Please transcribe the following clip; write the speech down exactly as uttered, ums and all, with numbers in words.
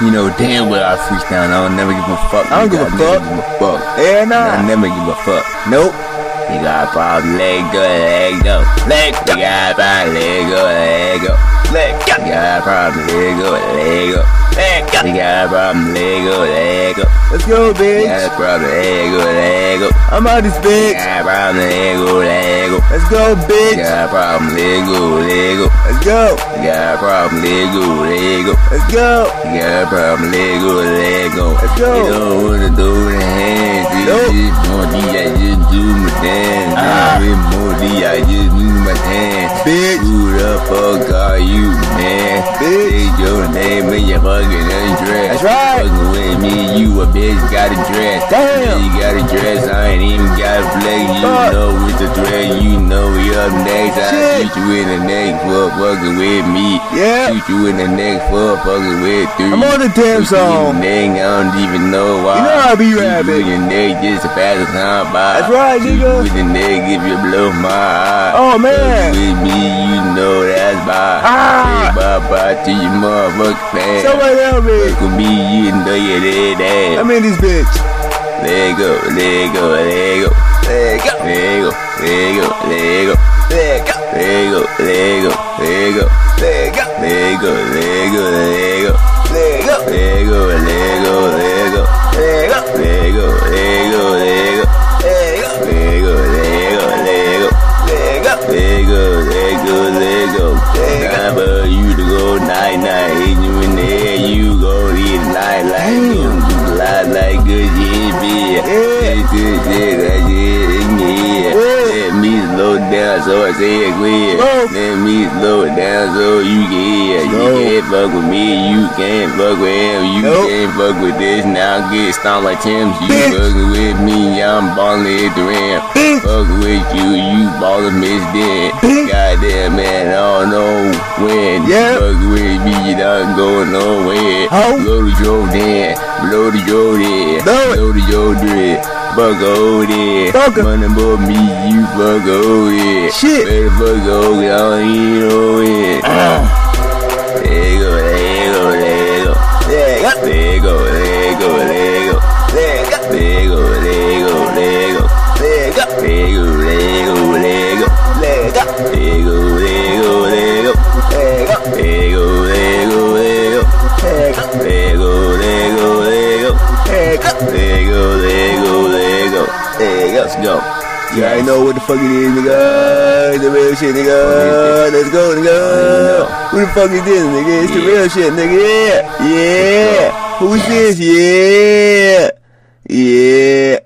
You know damn well I freestyle. I don't never give a fuck. I don't give a fuck. Give a fuck. Yeah, nah. I never give a fuck. Nope. You got a problem, let go, let go. Let go. You got a problem, let go, let go. Let go. You got a problem, let go, let go. Let go. You got a problem, let go, let go. Let's go, bitch. You got a problem, let go, let go. I'm out this bitch. You got a problem, let go, let go. Let's go, bitch. You got a problem, let go, let go. Let's go. You got a problem, let go, let go. Let's go. You got a problem, let go, let go. Let's go. You don't wanna do the hands. Nope. Just more D, I just do my dance. Ah. With more D, I just do my dance. Bitch. Who the fuck are you, man? Bitch. Say your name and you fucking undressed. That's right. Fucking with me, you a bitch, got a dress. Damn. You got a dress, I ain't even got a flex. You Fuck. know with the dress, you know we up next. I Shit. shoot you in the neck for fucking with me. Yeah. Shoot you in the neck for fucking with three. I'm on the damn Shoot you in song. the neck, I don't even know why. You know how I be Shoot rapping. you in the neck just to pass the time by. That's right, Shoot nigga. you in the neck if you blow my eye. Oh, man. Fuck with me, you know that's bye. Ah. Say bye-bye to your motherfucking fans. Somebody help me. Fuck with me, you know you did that. I'm in this bitch. Let go, let go, let go. Let go, let go, let go, let go. Let go, let go, let go, let go. Let go, let go, let go, let go. Let go, let go, let go, let go. Let go, let go, let go, let go. Let go, let go, let go, let go. Let go, let go, let go, let go. Time for you to go night night. Hit you in the head, you go eat night like good, light like good shit, bitch. It's good shit, that shit in your head. Let me slow down so I say it quick. Let me slow it down so you can hear. You can't fuck with me, you can't fuck with him. You Nope. can't fuck with this, now get stomped like Tim's. You Bitch. fucking with me, I'm ballin' at the rim. Bitch. Fuck with you, you ballin' miss then. Bitch. Goddamn man, I don't know when. Yeah. Fuck with me, you don't go nowhere. Ho. Blow the Jordan, blow the Jordan, Blow it. blow the Jordan. Fuck over there. Fuck 'em. Money about me, you fuck over there. Shit. Better fuck over there, I don't even know it. Ah. There you go, there you go, there you go. There you go, there you go, there you go. There you go, there you go, there you go, there you go. There you go, there you go, there you go, there you go. There you go, there you go, there you go, there you go. There you go, there you go, there you go, there you go. There you go, there you go, there you go, there you go. There you go, there you go, there you go, there you go. There you go, let's go. You already know what the fuck it is, nigga. It's the real shit, nigga. Let's go, nigga. Who the fuck is this, nigga? It's the Yeah. real shit, nigga. Yeah. Yeah. Who's this? Yeah. Yeah.